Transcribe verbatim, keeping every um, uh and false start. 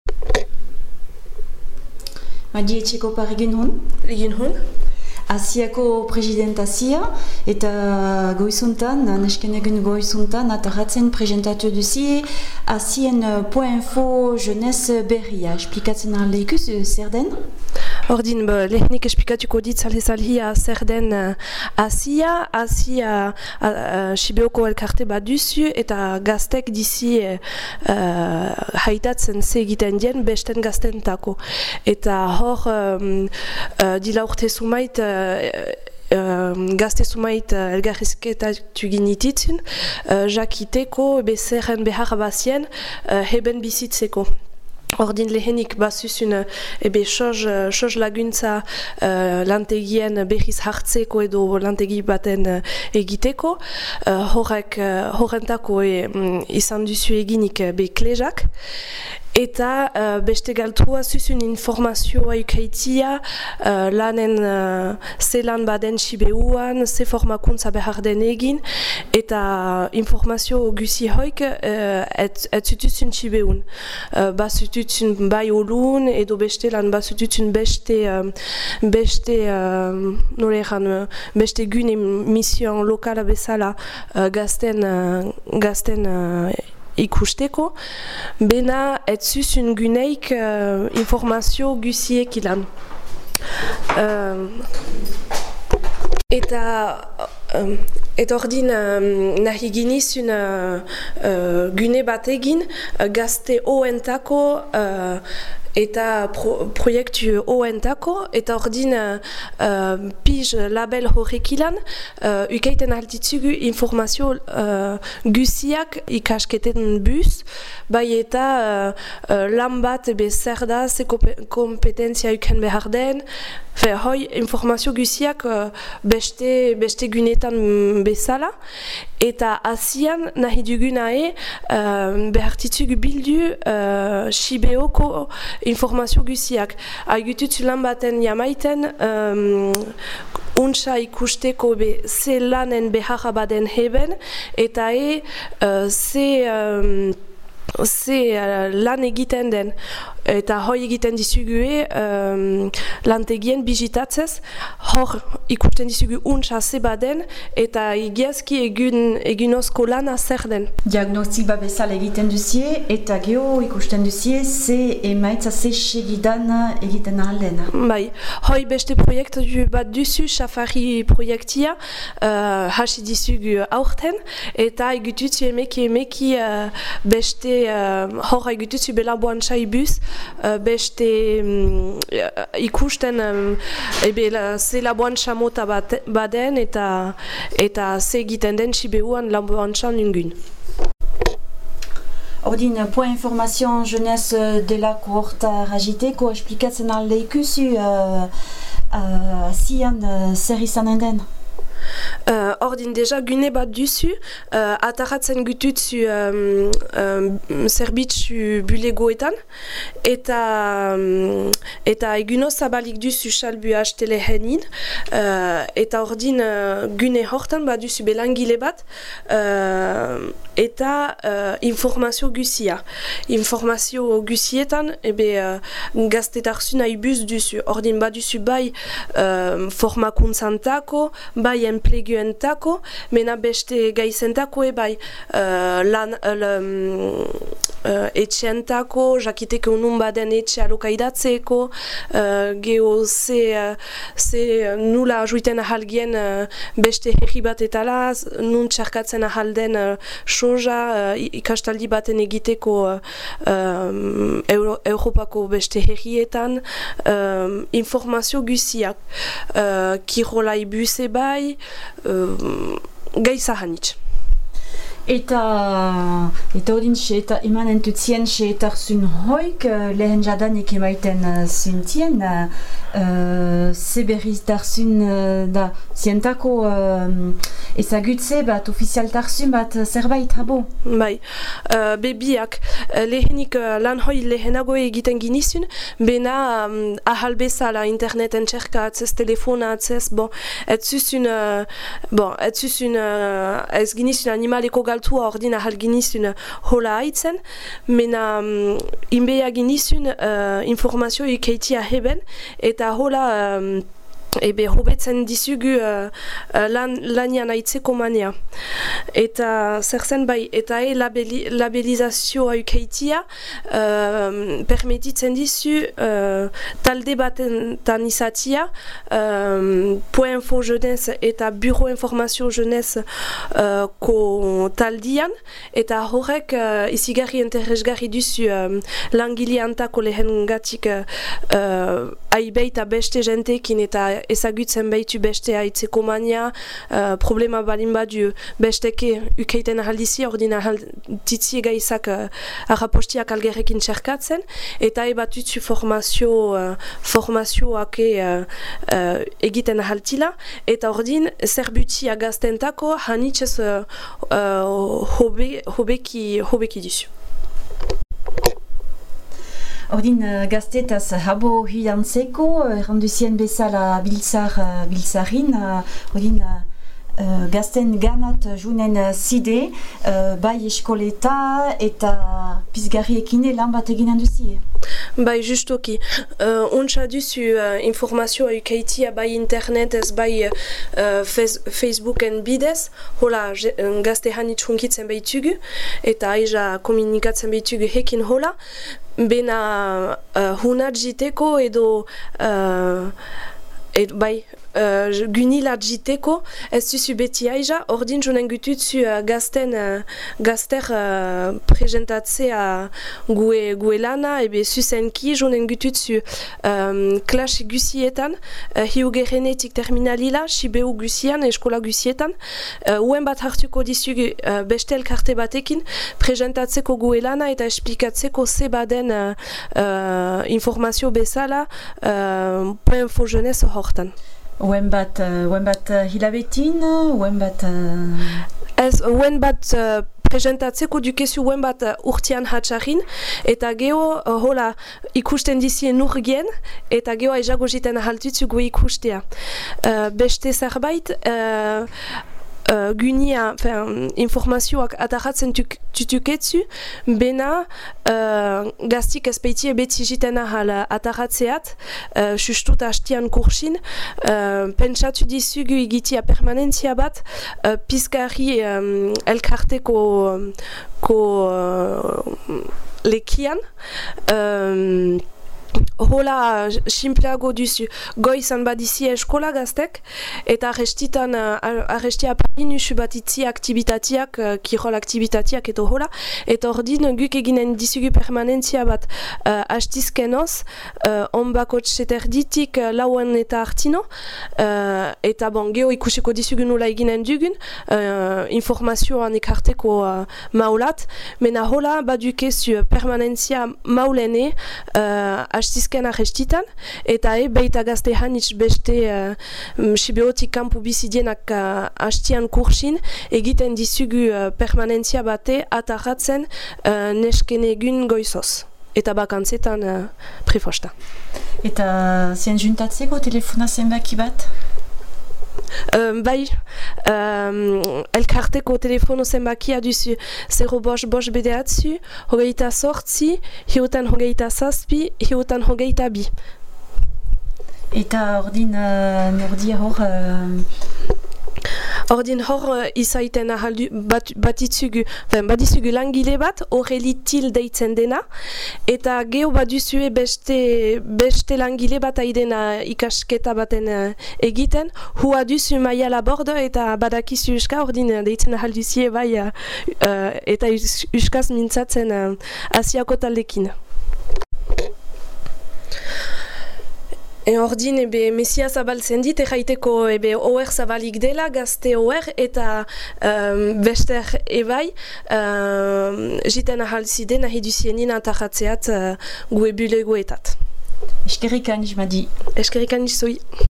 Madi etxeko par egin hon? Egin hon? Asiako presidentazia eta goizuntan, nesken egun goizuntan, atarratzen presentatu duzi Asien point info jeunesse berria. Esplikatzen arleikuz zer den? Ordin, lehenik esplikatuko dit zalezalhia zer den Asia. Asia Sibeoko elkarte bat duzu eta gaztek dizi haitatzen ze egiten dien besten gaztentako. Eta hor dila urte sumait Uh, gazte sumait uh, elgarrizketatu ginititzen, uh, jakiteko bezerren behar bazien uh, heben bizitzeko. Ordin lehenik bazuzun ebe soz laguntza uh, lantegien berriz hartzeko edo lantegi baten uh, egiteko. Uh, horrek, uh, horrentako e, um, izan duzu eginik be klejak. Eta uh, beste galtua zuzun informazioa ukaitia uh, lanen uh, ze lan baden Sibeuan, ze formakuntza behar den egin, eta informazio guzi hoik uh, et, et zutuzun Sibeun. Uh, ba zutuzun bai olun, edo beste lan ba zutuzun beste, uh, beste, uh, noleran, uh, beste gune mission lokala bezala uh, gazten, uh, gazten uh, ikusteko, bena ez zuzun guneik uh, informazio guziek ilan. Uh, eta um, eta ordin um, nahi ginizun uh, uh, gune bat egin uh, gazte oentako uh, eta pro, proiektu oentako, eta ordin uh, uh, pij label horrek ilan, uh, ukaiten altitzugu informazio uh, guziak ikasketen bus, bai eta uh, uh, lan bat ebe zer da, ze kompetentzia uken behar den, fe hoi informazio guziak uh, beste, beste gunetan bezala, eta asian nahi dugunae uh, behartitzugu bildu uh, Sibeoko informazio guziak. Aigutut lan baten jamaiten um, untsa ikusteko be ze lanen beharra baden heben, eta e uh, ze um, ze uh, lan egiten den, eta hoi egiten dizugue um, lantegien bizitatzez, hor ikusten dizugu untsa ze baden, eta egiazki egun, egunozko lana zer den. Diagnostik babesal egiten duzie, eta geho ikusten duzie ze emaitza ze segidan egiten ahalden. Bai, hoi beste proiektu bat duzu, safari proiektia, uh, hasi dizugu aurten, eta egututzu emeki emeki uh, beste uh, hor egututzu bela boantxai bus, Uh, beste um, ikusten um, ebe la, ze laboantxa mota bat, baden eta eta ze egiten den Sibeuan laboantxa nungun. Ordin, point information jeunesse dela kohorta rajiteko esplikatzen aldeikuzu uh, uh, zian uh, zer izanen den? Uh, ordin deja gune bat duzu, uh, ataratzen gututzu um, um, zerbitzu bulegoetan, eta um, eta eguno zabalik duzu salbu hastele henin, uh, eta ordin uh, gune hortan bat duzu belangile bat, uh, eta uh, informazio guzia. Informazio guzietan, ebe uh, gaztetarzu nahi buz duzu, ordin bat duzu bai uh, formakuntzantako, bai enpleguentako, mena beste gaizentako ebai uh, lan uh, uh, etxeentako, jakiteko unun baden etxe alokaidatzeko, uh, geho ze, uh, ze nula ajuiten ahalgien uh, beste herri bat etala, nun txarkatzen ahalden uh, soja uh, ikastaldi baten egiteko uh, um, Euro, Europako beste herrietan, um, informazio guziak, uh, kirolai buse bai, Uh, gai zahanitz. Eta eta odin eta iman entutzien xeetarzun hoik lehen jadanik emaiten zuntien uh, ze berriz darzun uh, da zientako uh, ezagutze bat ofizialtarzun bat zerbait habo? Bai, uh, bebiak lehenik uh, lan hoi lehenago egiten ginizun, bena um, ahal bezala interneten txerka atzez, telefona atzez, bon, ez zuzun uh, bon, ez zuzun uh, ez ginizun animaleko galtua ordin ahal ginizun hola haitzen, mena um, inbea ginizun uh, informazio ikeitia heben, eta hola um, ebe hobetzen dizugu uh, uh, lan, lanian aitzeko mania. Eta zer zen bai, eta e labeli, labelizazioa ukeitia uh, permetitzen dizu uh, talde baten tan izatia uh, Point Info Jeunesse eta Bureau Informazio Jeunesse uh, ko taldian, eta horrek uh, izigarri interesgarri duzu um, langile antako lehen gatik uh, uh, aibeita beste jentekin eta ezagutzen behitu beste haitzeko mania, uh, problema balin badu besteke ukeiten ahaldizi, ordin ahalditzi gaizak uh, arrapostiak algerrekin txerkatzen, eta ebatutzu formazio, uh, formazioak uh, uh, egiten ahaltila, eta ordin zerbutia gaztentako hanitzez uh, uh, hobe, hobeki, hobeki dizu. Ordin uh, gaztetaz habo hilantzeko, erranduzien bezala biltzar, uh, biltzarin, uh, ordin uh, uh, gazten ganat junen uh, zide, uh, bai eskoleta eta pizgarriekine lan bat eginen duzie. Bai, justoki. Uh, Ontsa duzu uh, informazioa ukeitia bai internetez, bai uh, fez, Facebooken bidez, hola gazte hanitz hunkitzen behitugu, eta aija komunikatzen behitugu hekin hola, bena uh, hunat jiteko edo uh, ed, bai uh, gunila jiteko ez duzu beti aija, ordin jonen gututzu uh, gazten uh, gazter uh, presentatzea gue, gue lana, ebe zuzenki jonen gututzu um, klas gusietan, uh, hiugerenetik terminalila, sibeu gusian, eskola gusietan, uh, uen bat hartuko dizugu uh, beste elkarte batekin, presentatzeko gue lana eta esplikatzeko ze baden uh, uh, informazio bezala uh, Point Info Jeunesse hortan. Uen bat, uh, uen bat uh, hilabetin, uen bat... Uh... Ez, uen bat uh, presentatzeko dukezu uen bat uh, urtean hatxarin, eta geho uh, hola ikusten dizien urgien, eta geho aizago jiten ahaltutzu gu ikustea. Uh, beste zerbait, uh, Uh, gunia, fin, informazioak ataratzen tutuketzu, bena uh, gaztik ezpeitie beti jiten ahal ataratzeat, uh, sustut hastian kursin, uh, pentsatu dizugu igitia permanentzia bat, uh, pizgarri um, elkarteko ko, uh, lekian, um, hola simpleago duzu goizan badizi eskola gaztek, eta arrestitan arrestia parinusu batitzi aktivitatiak, kirol aktivitatiak eto hola, eta ordin guk eginen dizugu permanentzia bat uh, hastizkenoz, uh, onbako txeterditik uh, lauen eta hartino, uh, eta bon, geho ikusiko dizugu nola eginen dugun, uh, informazioan ekarteko uh, maulat, mena hola badukezu permanentzia maulene uh, hastizken arrestitan, eta e, beita gazte hanitz beste uh, sibeotik kanpo bizidienak uh, hastian kursin, egiten dizugu uh, permanentzia bate ataratzen uh, nesken egun goizoz. Eta bakantzetan uh, prefosta. Eta zien juntatzeko telefona zenbaki bat? Um, bai, um, elkarteko telefono zenbakia duzu zero bost bost bedeatzu, hogeita sortzi, hiutan hogeita zazpi, hiutan hogeita bi. Eta ordin uh, nordia hor... Uh... Ordin hor uh, izaiten ahaldu bat, batitzugu, ben, badizugu langile bat, horrelitil deitzen dena, eta geho baduzue beste, beste langile bat aidena ikasketa baten uh, egiten, hua duzu maia labordo eta badakizu uska, ordin uh, deitzen ahalduzie bai, uh, uh, eta uskaz mintzatzen uh, asiako taldekin. E ordin, ebe, mesia zabaltzen dit, erraiteko, ebe, oer zabalik dela, gazte oer, eta um, bester ebai, um, jiten ahalzide nahi duzienin antarratzeat uh, gue bulegoetat. Eskerrik aniz, Madi. Eskerrik aniz zoi.